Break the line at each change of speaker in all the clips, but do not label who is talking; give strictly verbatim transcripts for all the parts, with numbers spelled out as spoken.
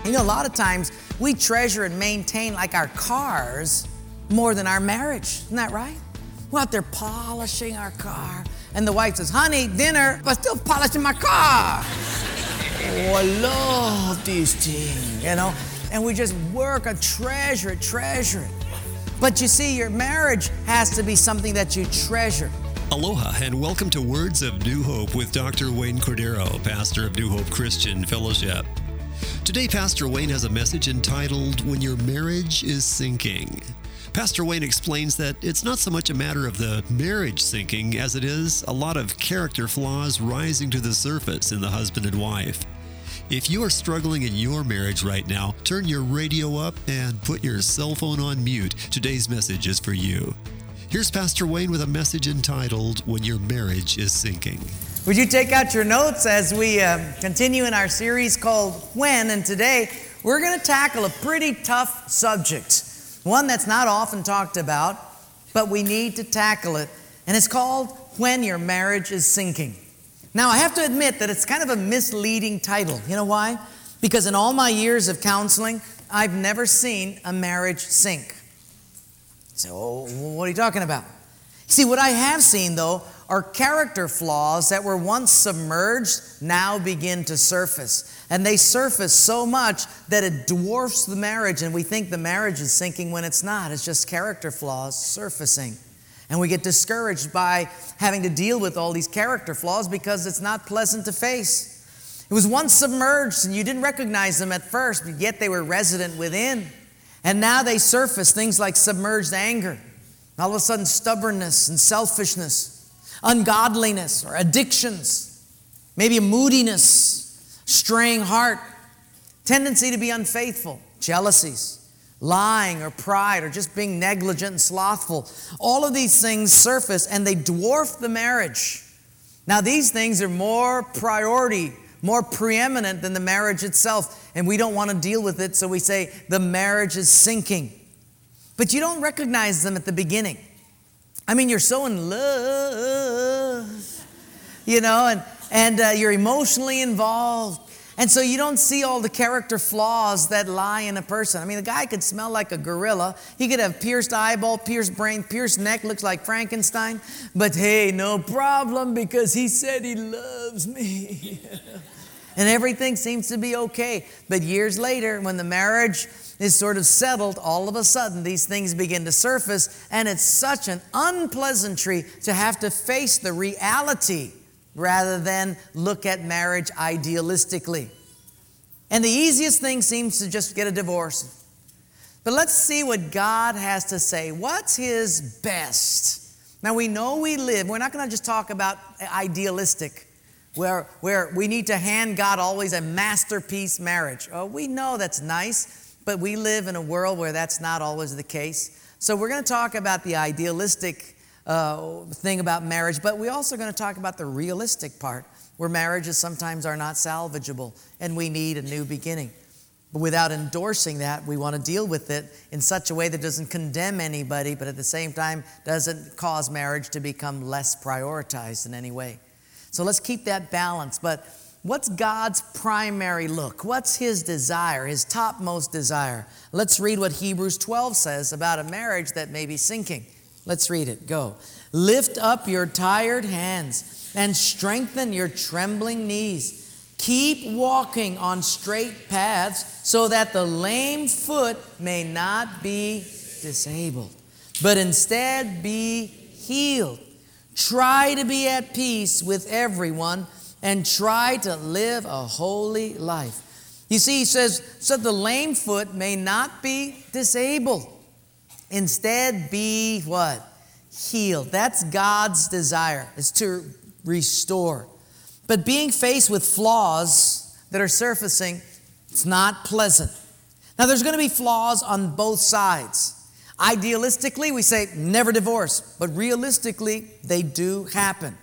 You know, a lot of times we treasure and maintain like our cars more than our marriage. Isn't that right? We're out there polishing our car. And the wife says, honey, dinner, but still polishing my car. Oh, I love this thing, you know. And we just work and treasure it, treasure it. But you see, your marriage has to be something that you treasure.
Aloha and welcome to Words of New Hope with Doctor Wayne Cordero, pastor of New Hope Christian Fellowship. Today, Pastor Wayne has a message entitled, When Your Marriage is Sinking. Pastor Wayne explains that it's not so much a matter of the marriage sinking as it is a lot of character flaws rising to the surface in the husband and wife. If you are struggling in your marriage right now, turn your radio up and put your cell phone on mute. Today's message is for you. Here's Pastor Wayne with a message entitled, When Your Marriage is Sinking.
Would you take out your notes as we uh, continue in our series called When? And today we're going to tackle a pretty tough subject, one that's not often talked about, but we need to tackle it. And it's called When Your Marriage is Sinking. Now, I have to admit that it's kind of a misleading title. You know why? Because in all my years of counseling, I've never seen a marriage sink. So, what are you talking about? See, what I have seen, though, are character flaws that were once submerged, now begin to surface. And they surface so much that it dwarfs the marriage, and we think the marriage is sinking when it's not. It's just character flaws surfacing. And we get discouraged by having to deal with all these character flaws because it's not pleasant to face. It was once submerged, and you didn't recognize them at first, but yet they were resident within. And now they surface things like submerged anger, all of a sudden stubbornness and selfishness, ungodliness or addictions, maybe a moodiness, straying heart, tendency to be unfaithful, jealousies, lying or pride or just being negligent and slothful. All of these things surface and they dwarf the marriage. Now these things are more priority, more preeminent than the marriage itself, and we don't want to deal with it, so we say the marriage is sinking. But you don't recognize them at the beginning. I mean, you're so in love, you know, and, and uh, you're emotionally involved. And so you don't see all the character flaws that lie in a person. I mean, the guy could smell like a gorilla. He could have pierced eyeball, pierced brain, pierced neck, looks like Frankenstein. But hey, no problem because he said he loves me. And everything seems to be okay. But years later, when the marriage is sort of settled, all of a sudden these things begin to surface, and it's such an unpleasantry to have to face the reality rather than look at marriage idealistically. And the easiest thing seems to just get a divorce. But let's see what God has to say. What's His best? Now we know we live, we're not going to just talk about idealistic, where, where we need to hand God always a masterpiece marriage. Oh, we know that's nice, but we live in a world where that's not always the case. So we're going to talk about the idealistic uh, thing about marriage, but we're also going to talk about the realistic part, where marriages sometimes are not salvageable and we need a new beginning. But without endorsing that, we want to deal with it in such a way that doesn't condemn anybody, but at the same time doesn't cause marriage to become less prioritized in any way. So let's keep that balance. But what's God's primary look? What's His desire, His topmost desire? Let's read what Hebrews twelve says about a marriage that may be sinking. Let's read it. Go. Lift up your tired hands and strengthen your trembling knees. Keep walking on straight paths so that the lame foot may not be disabled, but instead be healed. Try to be at peace with everyone and try to live a holy life. You see, he says, so the lame foot may not be disabled. Instead, be what? Healed. That's God's desire, is to restore. But being faced with flaws that are surfacing, it's not pleasant. Now, there's going to be flaws on both sides. Idealistically, we say never divorce, but realistically, they do happen.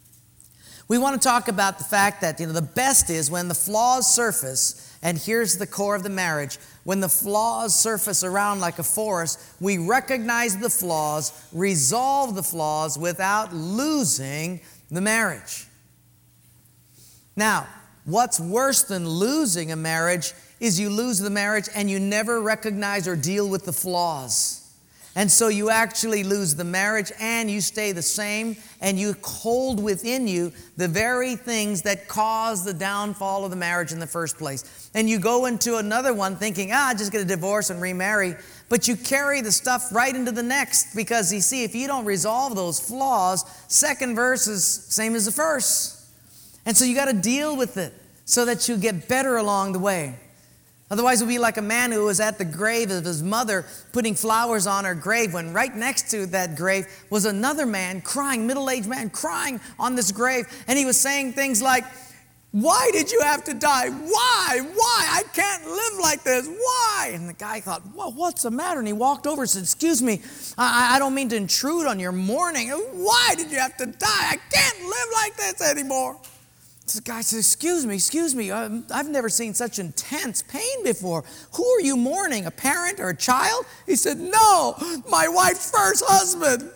We want to talk about the fact that, you know, the best is when the flaws surface, and here's the core of the marriage, when the flaws surface around like a forest, we recognize the flaws, resolve the flaws without losing the marriage. Now, what's worse than losing a marriage is you lose the marriage and you never recognize or deal with the flaws. And so you actually lose the marriage and you stay the same, and you hold within you the very things that caused the downfall of the marriage in the first place. And you go into another one thinking, ah, just get a divorce and remarry. But you carry the stuff right into the next, because you see, if you don't resolve those flaws, second verse is same as the first. And so you got to deal with it so that you get better along the way. Otherwise, it would be like a man who was at the grave of his mother putting flowers on her grave, when right next to that grave was another man crying, middle-aged man crying on this grave. And he was saying things like, why did you have to die? Why? Why? I can't live like this. Why? And the guy thought, well, what's the matter? And he walked over and said, excuse me, I, I don't mean to intrude on your mourning. Why did you have to die? I can't live like this anymore. The guy says, excuse me, excuse me, I've never seen such intense pain before. Who are you mourning, a parent or a child? He said, no, my wife's first husband.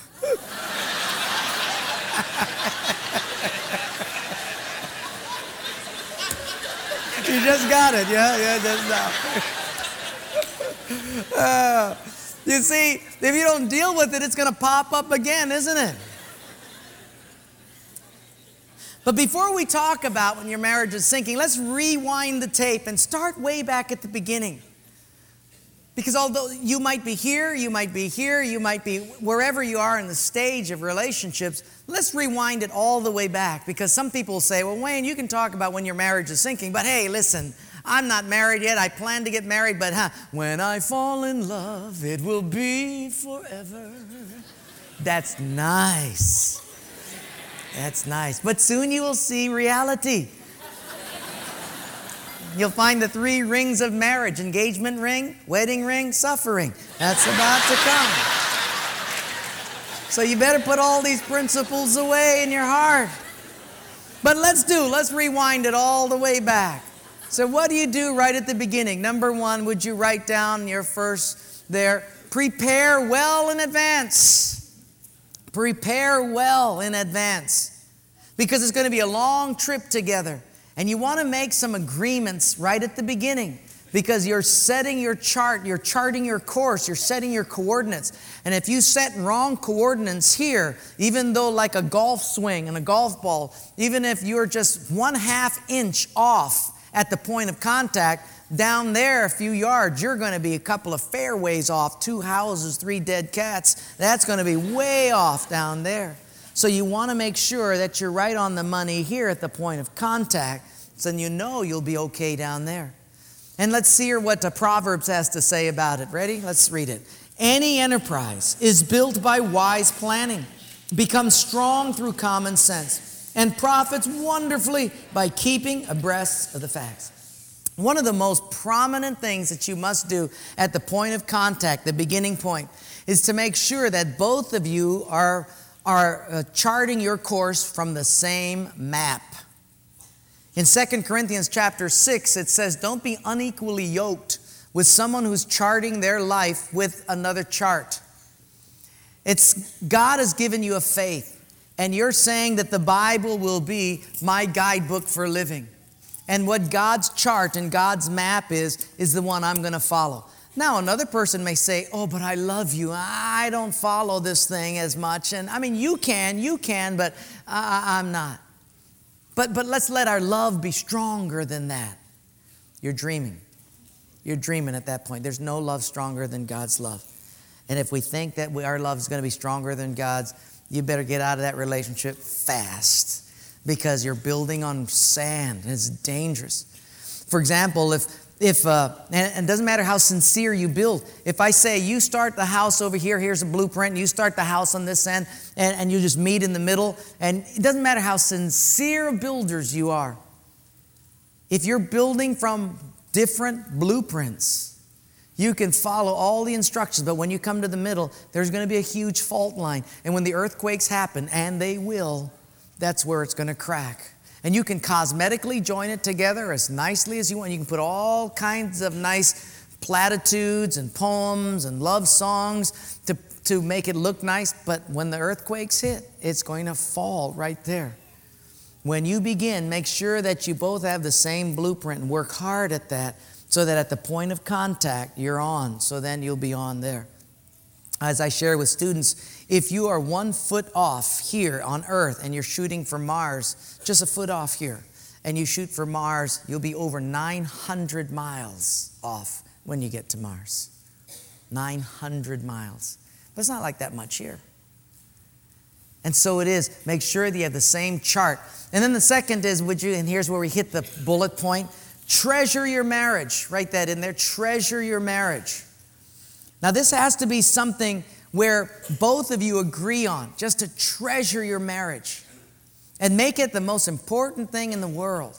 You just got it, yeah, yeah, just now. uh, you see, if you don't deal with it, it's going to pop up again, isn't it? But before we talk about when your marriage is sinking, let's rewind the tape and start way back at the beginning. Because although you might be here, you might be here, you might be wherever you are in the stage of relationships, let's rewind it all the way back. Because some people say, well, Wayne, you can talk about when your marriage is sinking, but hey, listen, I'm not married yet. I plan to get married, but huh, when I fall in love, it will be forever. That's nice. That's nice. But soon you will see reality. You'll find the three rings of marriage: engagement ring, wedding ring, suffering. That's about to come. So you better put all these principles away in your heart. But let's do, let's rewind it all the way back. So what do you do right at the beginning? Number one, would you write down your first there? Prepare well in advance. Prepare well in advance, because it's going to be a long trip together, and you want to make some agreements right at the beginning, because you're setting your chart, you're charting your course, you're setting your coordinates. And if you set wrong coordinates here, even though like a golf swing and a golf ball, even if you're just one half inch off at the point of contact, down there a few yards, you're going to be a couple of fairways off, two houses, three dead cats. That's going to be way off down there. So you want to make sure that you're right on the money here at the point of contact, so then you know you'll be okay down there. And let's see here what the Proverbs has to say about it. Ready? Let's read it. Any enterprise is built by wise planning, becomes strong through common sense, and profits wonderfully by keeping abreast of the facts. One of the most prominent things that you must do at the point of contact, the beginning point, is to make sure that both of you are, are uh, charting your course from the same map. In Second Corinthians chapter six, it says, don't be unequally yoked with someone who's charting their life with another chart. It's God has given you a faith, and you're saying that the Bible will be my guidebook for living. And what God's chart and God's map is, is the one I'm going to follow. Now, another person may say, oh, but I love you. I don't follow this thing as much. And I mean, you can, you can, but I, I'm not. But, but let's let our love be stronger than that. You're dreaming. You're dreaming at that point. There's no love stronger than God's love. And if we think that we, our love is going to be stronger than God's, you better get out of that relationship fast, because you're building on sand and it's dangerous. For example, if, if uh, and it doesn't matter how sincere you build, if I say you start the house over here, here's a blueprint, and you start the house on this end, and, and you just meet in the middle, and it doesn't matter how sincere builders you are, if you're building from different blueprints, you can follow all the instructions, but when you come to the middle, there's going to be a huge fault line. And when the earthquakes happen, and they will, that's where it's going to crack. And you can cosmetically join it together as nicely as you want. You can put all kinds of nice platitudes and poems and love songs to, to make it look nice. But when the earthquakes hit, it's going to fall right there. When you begin, make sure that you both have the same blueprint and work hard at that. so that at the point of contact, you're on. So then you'll be on there. As I share with students, if you are one foot off here on Earth and you're shooting for Mars, just a foot off here, and you shoot for Mars, you'll be over nine hundred miles off when you get to Mars. nine hundred miles. But it's not like that much here. And so it is. Make sure that you have the same chart. And then the second is, would you, and here's where we hit the bullet point, treasure your marriage. Write that in there. Treasure your marriage. Now, this has to be something where both of you agree on, just to treasure your marriage and make it the most important thing in the world.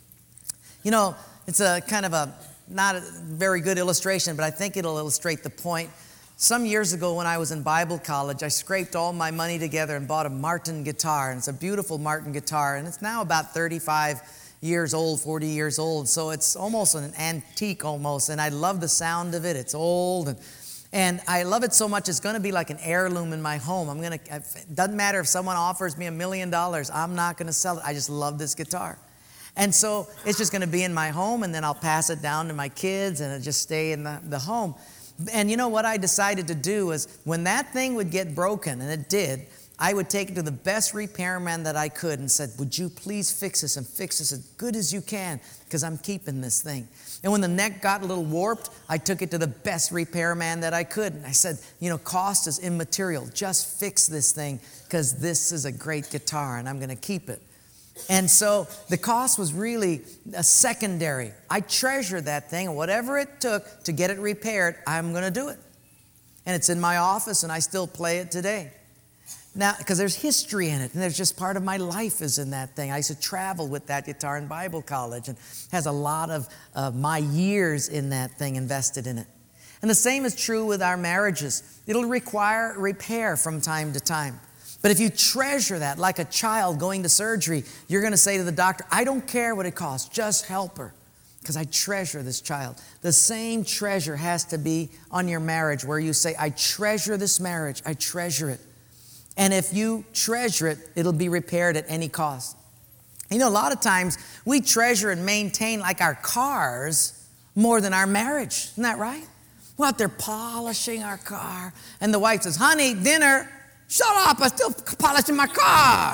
You know, it's a kind of a, not a very good illustration, but I think it'll illustrate the point. Some years ago when I was in Bible college, I scraped all my money together and bought a Martin guitar. And it's a beautiful Martin guitar. And it's now about thirty-five years old, forty years old. So it's almost an antique almost. And I love the sound of it. It's old. And, and I love it so much, it's going to be like an heirloom in my home. I'm going to, it doesn't matter if someone offers me a million dollars. I'm not going to sell it. I just love this guitar. And so it's just going to be in my home. And then I'll pass it down to my kids. And it'll just stay in the, the home. And you know what I decided to do was when that thing would get broken, and it did, I would take it to the best repairman that I could and said, would you please fix this and fix this as good as you can because I'm keeping this thing. And when the neck got a little warped, I took it to the best repairman that I could. And I said, you know, cost is immaterial. Just fix this thing because this is a great guitar and I'm going to keep it. And so the cost was really a secondary. I treasure that thing, and whatever it took to get it repaired, I'm going to do it. And it's in my office, and I still play it today. Now, because there's history in it, and there's just part of my life is in that thing. I used to travel with that guitar in Bible college, and has a lot of uh, my years in that thing invested in it. And the same is true with our marriages. It'll require repair from time to time. But if you treasure that like a child going to surgery, you're going to say to the doctor, I don't care what it costs, just help her because I treasure this child. The same treasure has to be on your marriage where you say, I treasure this marriage, I treasure it. And if you treasure it, it'll be repaired at any cost. You know, a lot of times we treasure and maintain like our cars more than our marriage. Isn't that right? We're out there polishing our car and the wife says, honey, dinner. Shut up, I'm still polishing my car.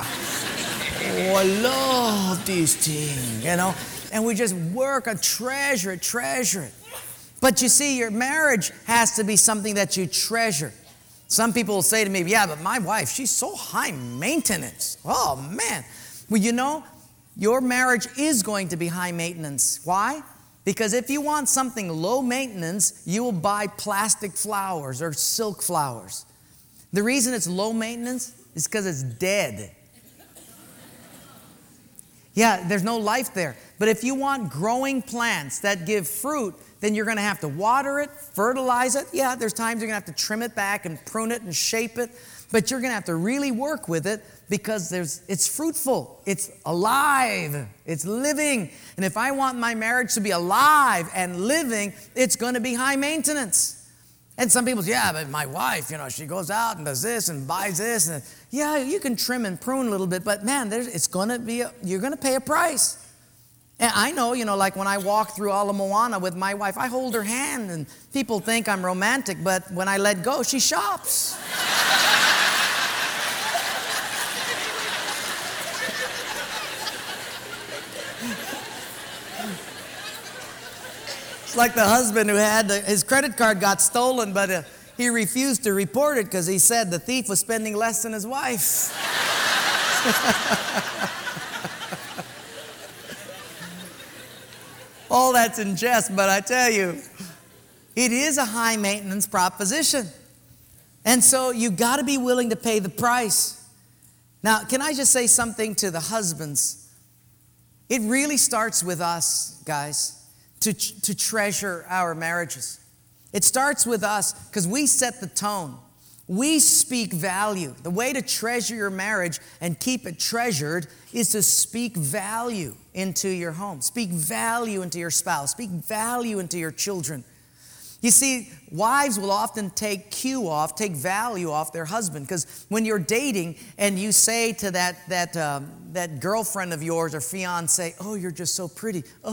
Oh, I love this thing, you know. And we just work and treasure it, treasure it. But you see, your marriage has to be something that you treasure. Some people will say to me, yeah, but my wife, she's so high maintenance. Oh, man. Well, you know, your marriage is going to be high maintenance. Why? Because if you want something low maintenance, you will buy plastic flowers or silk flowers. The reason it's low maintenance is because it's dead. Yeah, there's no life there. But if you want growing plants that give fruit, then you're going to have to water it, fertilize it. Yeah, there's times you're going to have to trim it back and prune it and shape it. But you're going to have to really work with it because there's, it's fruitful. It's alive. It's living. And if I want my marriage to be alive and living, it's going to be high maintenance. And some people say, yeah, but my wife, you know, she goes out and does this and buys this. And yeah, you can trim and prune a little bit, but man, there's, it's going to be, a, you're going to pay a price. And I know, you know, like when I walk through Ala Moana with my wife, I hold her hand and people think I'm romantic, but when I let go, she shops. It's like the husband who had the, his credit card got stolen, but uh, he refused to report it because he said the thief was spending less than his wife. All that's in jest, but I tell you, it is a high maintenance proposition. And so you got to be willing to pay the price. Now, can I just say something to the husbands? It really starts with us, guys. To, to treasure our marriages. It starts with us because we set the tone. We speak value. The way to treasure your marriage and keep it treasured is to speak value into your home. Speak value into your spouse. Speak value into your children. You see, wives will often take cue off, take value off their husband because when you're dating and you say to that, that, um, that girlfriend of yours or fiance, oh, you're just so pretty. Oh.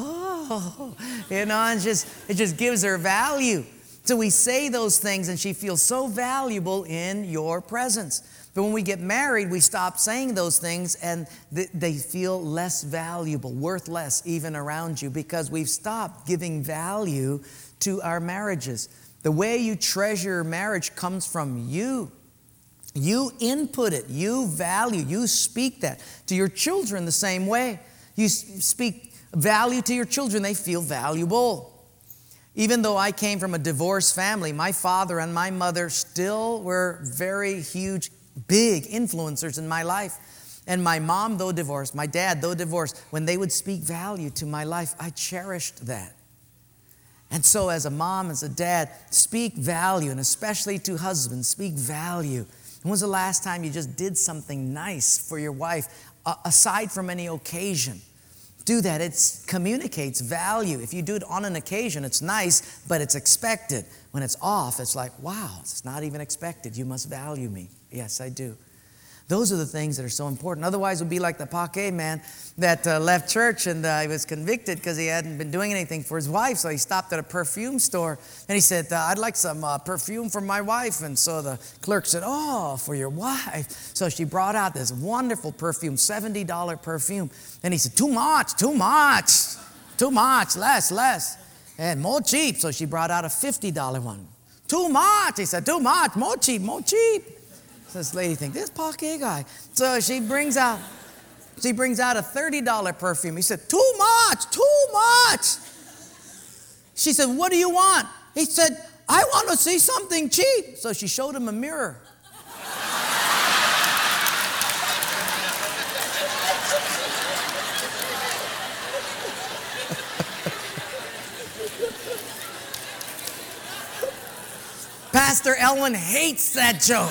wow. You know, and just it just gives her value. So we say those things and she feels so valuable in your presence. But when we get married, we stop saying those things and th- they feel less valuable, worth less even around you, because we've stopped giving value to our marriages. The way you treasure marriage comes from you. You input it, you value, you speak that. To your children the same way. You speak value to your children, they feel valuable. Even though I came from a divorced family, my father and my mother still were very huge, big influencers in my life. And my mom, though divorced, my dad, though divorced, when they would speak value to my life, I cherished that. And so as a mom, as a dad, speak value, and especially to husbands, speak value. When was the last time you just did something nice for your wife, uh, aside from any occasion? Do that. It communicates value. If you do it on an occasion, it's nice, but it's expected. When it's off, it's like, wow, it's not even expected. You must value me. Yes, I do. Those are the things that are so important. Otherwise, it would be like the Paquet man that uh, left church and uh, he was convicted because he hadn't been doing anything for his wife. So he stopped at a perfume store and he said, uh, I'd like some uh, perfume for my wife. And so the clerk said, oh, for your wife. So she brought out this wonderful perfume, seventy dollars perfume. And he said, too much, too much, too much, less, less. And more cheap. So she brought out a fifty dollars one. Too much. He said, too much, more cheap, more cheap. So this lady thinks, this Paquet guy. So she brings out, she brings out a thirty dollars perfume. He said, too much, too much. She said, what do you want? He said, I want to see something cheap. So she showed him a mirror. Pastor Elwin hates that joke.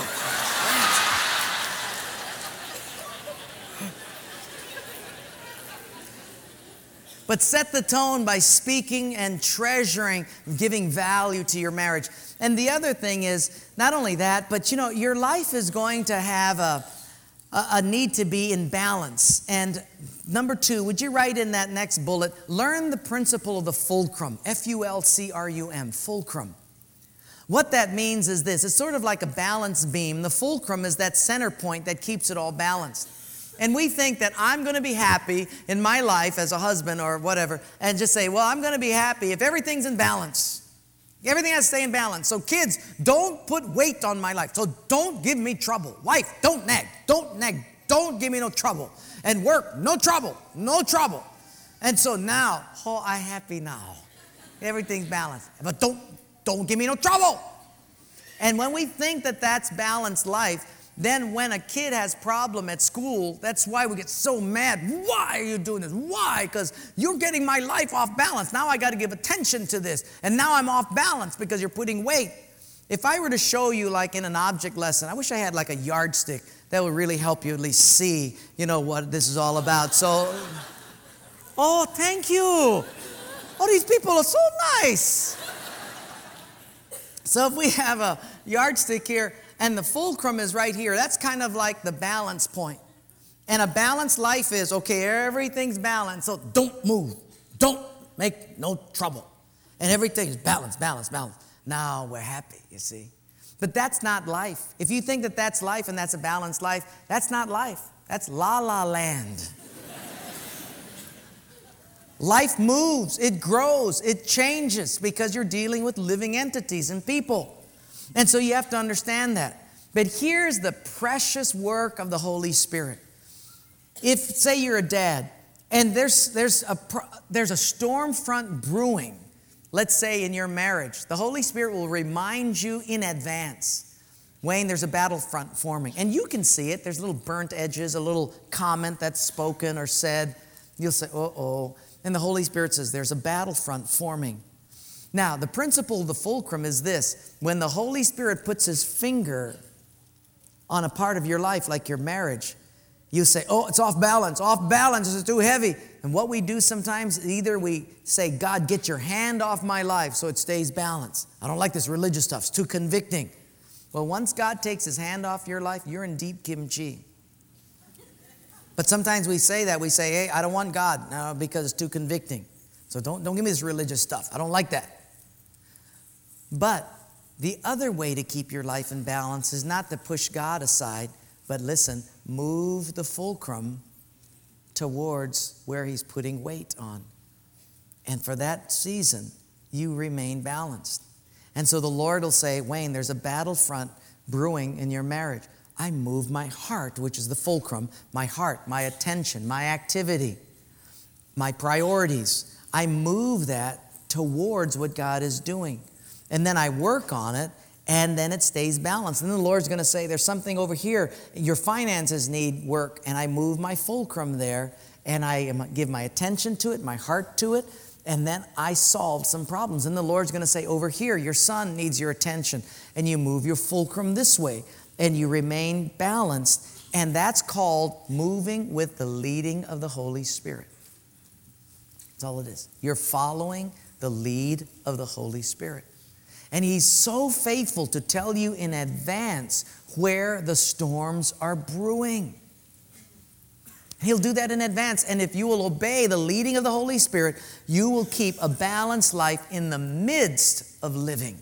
But set the tone by speaking and treasuring, giving value to your marriage. And the other thing is, not only that, but you know, your life is going to have a, a, a need to be in balance. And number two, would you write in that next bullet, learn the principle of the fulcrum, F U L C R U M, fulcrum. What that means is this, it's sort of like a balance beam. The fulcrum is that center point that keeps it all balanced. And we think that I'm going to be happy in my life as a husband or whatever, and just say, well, I'm going to be happy if everything's in balance. Everything has to stay in balance. So kids, don't put weight on my life. So don't give me trouble. Wife, don't nag. Don't nag. Don't give me no trouble. And work, no trouble. No trouble. And so now, oh, I'm happy now. Everything's balanced. But don't, don't give me no trouble. And when we think that that's balanced life, then when a kid has problem at school, that's why we get so mad. Why are you doing this? Why? Because you're getting my life off balance. Now I got to give attention to this. And now I'm off balance because you're putting weight. If I were to show you like in an object lesson, I wish I had like a yardstick that would really help you at least see, you know, what this is all about. So, oh, thank you. Oh, these people are so nice. So if we have a yardstick here, and the fulcrum is right here. That's kind of like the balance point. And a balanced life is, okay, everything's balanced, so don't move. Don't make no trouble. And everything's balanced, balanced, balanced. Now we're happy, you see. But that's not life. If you think that that's life and that's a balanced life, that's not life. That's la la land. Life moves, it grows, it changes because you're dealing with living entities and people. And so you have to understand that. But here's the precious work of the Holy Spirit. If, say you're a dad, and there's, there's, a, there's a storm front brewing, let's say in your marriage, the Holy Spirit will remind you in advance, Wayne, there's a battlefront forming. And you can see it. There's little burnt edges, a little comment that's spoken or said. You'll say, uh-oh. And the Holy Spirit says, there's a battlefront forming. Now, the principle of the fulcrum is this. When the Holy Spirit puts his finger on a part of your life, like your marriage, you say, oh, it's off balance, off balance, it's too heavy. And what we do sometimes, either we say, God, get your hand off my life so it stays balanced. I don't like this religious stuff, it's too convicting. Well, once God takes his hand off your life, you're in deep kimchi. But sometimes we say that, we say, hey, I don't want God, no, because it's too convicting. So don't, don't give me this religious stuff. I don't like that. But the other way to keep your life in balance is not to push God aside, but listen, move the fulcrum towards where He's putting weight on. And for that season, you remain balanced. And so the Lord will say, Wayne, there's a battlefront brewing in your marriage. I move my heart, which is the fulcrum, my heart, my attention, my activity, my priorities. I move that towards what God is doing. And then I work on it, and then it stays balanced. And then the Lord's going to say, there's something over here. Your finances need work, and I move my fulcrum there, and I give my attention to it, my heart to it, and then I solve some problems. And the Lord's going to say, over here, your son needs your attention, and you move your fulcrum this way, and you remain balanced. And that's called moving with the leading of the Holy Spirit. That's all it is. You're following the lead of the Holy Spirit. And He's so faithful to tell you in advance where the storms are brewing. He'll do that in advance. And if you will obey the leading of the Holy Spirit, you will keep a balanced life in the midst of living.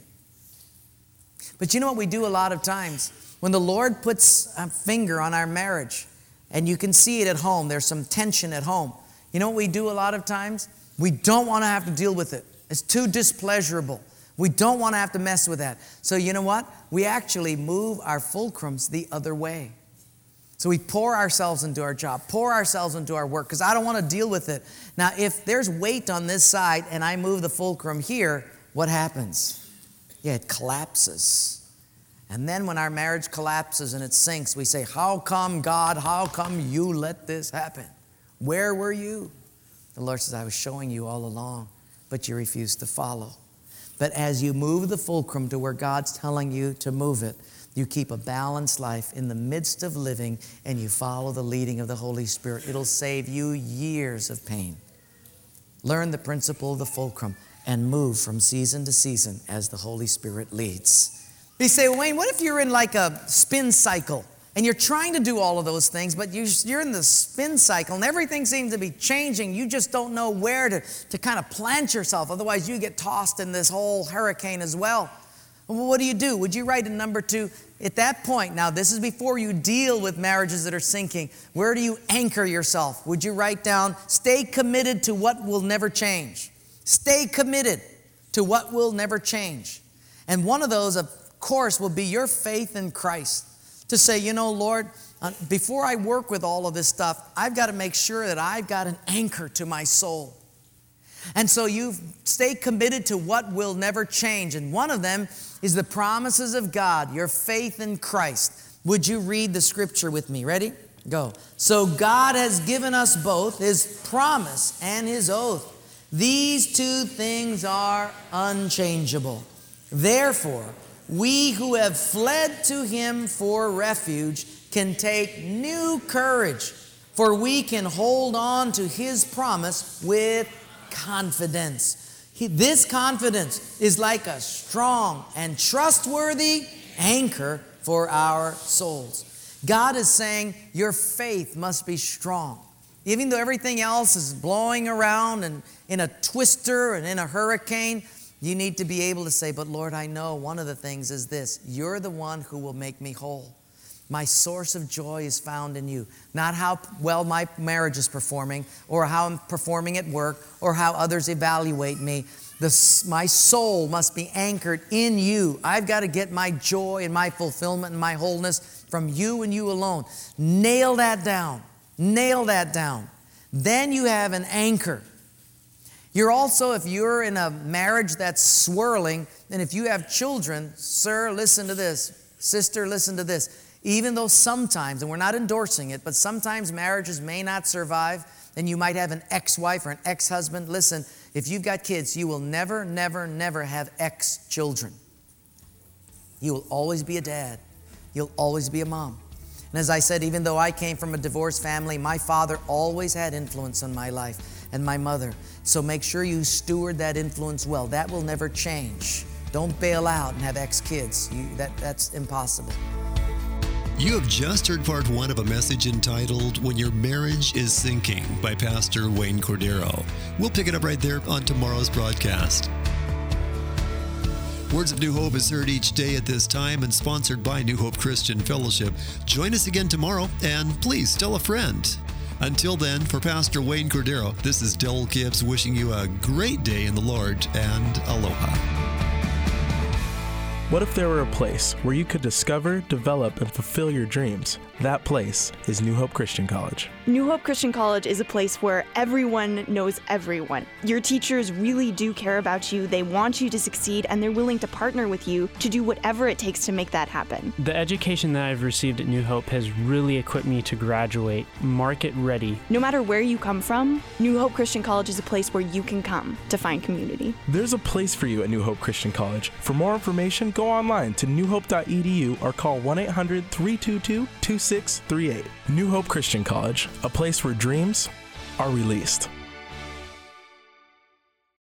But you know what we do a lot of times? When the Lord puts a finger on our marriage, and you can see it at home, there's some tension at home. You know what we do a lot of times? We don't want to have to deal with it. It's too displeasurable. We don't want to have to mess with that. So you know what? We actually move our fulcrums the other way. So we pour ourselves into our job, pour ourselves into our work, because I don't want to deal with it. Now, if there's weight on this side and I move the fulcrum here, what happens? Yeah, it collapses. And then when our marriage collapses and it sinks, we say, how come, God, how come you let this happen? Where were you? The Lord says, I was showing you all along, but you refused to follow. But as you move the fulcrum to where God's telling you to move it, you keep a balanced life in the midst of living, and you follow the leading of the Holy Spirit. It'll save you years of pain. Learn the principle of the fulcrum and move from season to season as the Holy Spirit leads. You say, well, Wayne, what if you're in like a spin cycle and you're trying to do all of those things, but you're in the spin cycle and everything seems to be changing. You just don't know where to, to kind of plant yourself. Otherwise, you get tossed in this whole hurricane as well. Well, what do you do? Would you write in number two, at that point, now this is before you deal with marriages that are sinking, where do you anchor yourself? Would you write down, stay committed to what will never change. Stay committed to what will never change. And one of those, of course, will be your faith in Christ. To say, you know, Lord, uh, before I work with all of this stuff, I've got to make sure that I've got an anchor to my soul. And so you stay committed to what will never change. And one of them is the promises of God, your faith in Christ. Would you read the scripture with me? Ready? Go. So God has given us both His promise and His oath. These two things are unchangeable. Therefore, we who have fled to Him for refuge can take new courage, for we can hold on to His promise with confidence. He, this confidence is like a strong and trustworthy anchor for our souls. God is saying your faith must be strong. Even though everything else is blowing around and in a twister and in a hurricane, you need to be able to say, but Lord, I know one of the things is this. You're the one who will make me whole. My source of joy is found in you. Not how well my marriage is performing or how I'm performing at work or how others evaluate me. The, my soul must be anchored in you. I've got to get my joy and my fulfillment and my wholeness from you and you alone. Nail that down. Nail that down. Then you have an anchor. You're also, if you're in a marriage that's swirling, and if you have children, sir, listen to this. Sister, listen to this. Even though sometimes, and we're not endorsing it, but sometimes marriages may not survive, and you might have an ex-wife or an ex-husband. Listen, if you've got kids, you will never, never, never have ex-children. You will always be a dad. You'll always be a mom. And as I said, even though I came from a divorced family, my father always had influence on my life, and my mother. So make sure you steward that influence well. That will never change. Don't bail out and have ex-kids. You, that, that's impossible.
You have just heard part one of a message entitled When Your Marriage is Sinking by Pastor Wayne Cordero. We'll pick it up right there on tomorrow's broadcast. Words of New Hope is heard each day at this time and sponsored by New Hope Christian Fellowship. Join us again tomorrow, and please tell a friend. Until then, for Pastor Wayne Cordero, this is Del Gibbs wishing you a great day in the Lord, and aloha.
What if there were a place where you could discover, develop, and fulfill your dreams? That place is New Hope Christian College.
New Hope Christian College is a place where everyone knows everyone. Your teachers really do care about you, they want you to succeed, and they're willing to partner with you to do whatever it takes to make that happen.
The education that I've received at New Hope has really equipped me to graduate market ready.
No matter where you come from, New Hope Christian College is a place where you can come to find community.
There's a place for you at New Hope Christian College. For more information, go online to new hope dot e d u or call one eight hundred, three two two, two six three eight. New Hope Christian College, a place where dreams are released.